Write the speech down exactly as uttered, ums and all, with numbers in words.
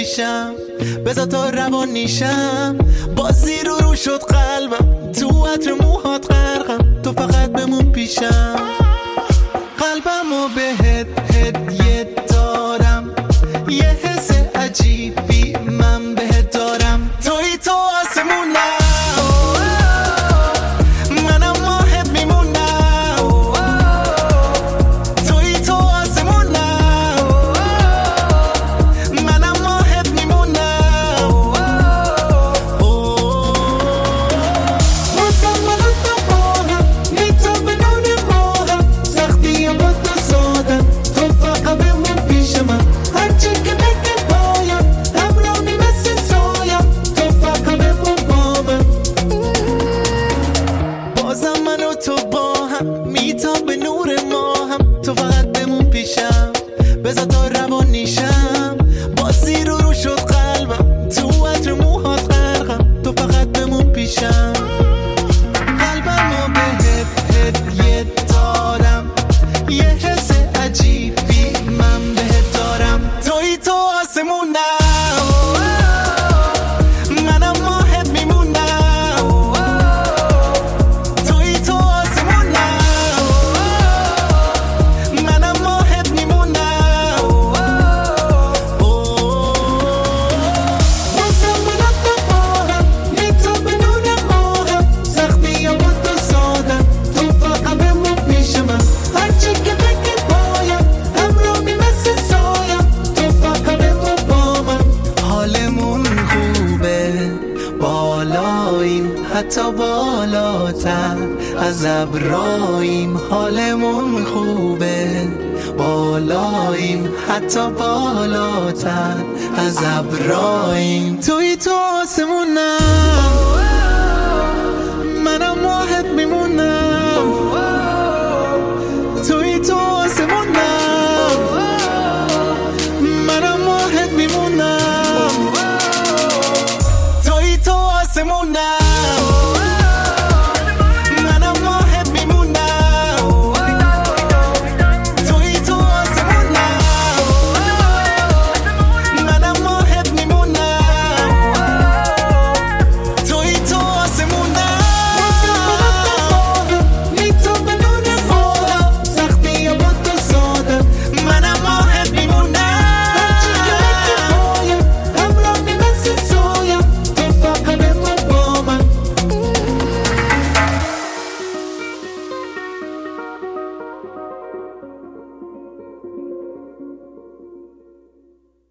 پیشم، بذار تا روان نیشم. بازی رو رو شد قلبم، تو عطر موهات غرقم، تو فقط بمون پیشم. قلبم رو بهت هدیه دارم، یه حس عجیبی من بهت دارم. توی تو آسمونم، منم ماهت میمونم. توی تو آسمونم، منم ماهت میمونم. واسم منو تو باهم، میتابه نون ماهم. سختی با تو سادم، تو فقط بمون پیش من. هرچی که بگه پایم، همراهی مثل سایم. تو فقط بمون با من. بازم من و تو با هم، میتابه نور ماهم. تو فقط بمون پیشم، بذار تا روان نیشم. بازی رو رو شد قلبم، تو عطر موهات غرقم، تو فقط بمون پیشم. قلبم رو بهت هدیه دارم، یه حس عجیبی من بهت دارم. توی تو آسمونم، منم ماهت میمونم. توی تو آسمونم، منم ماهت میمونم. واسم منو تو باهم، میتابه نور ماهم. سختی با تو سادم، تو فقط بمون پیش من. هرچی که بگه پایم، همراهی مثل سایم. تو فقط بمون با من. حالمون خوبه، بالاییم، حتی بالاتر از ابراییم. حالمون خوبه، بالاییم، حتی بالاتر از ابراییم. توی تو آسمونم.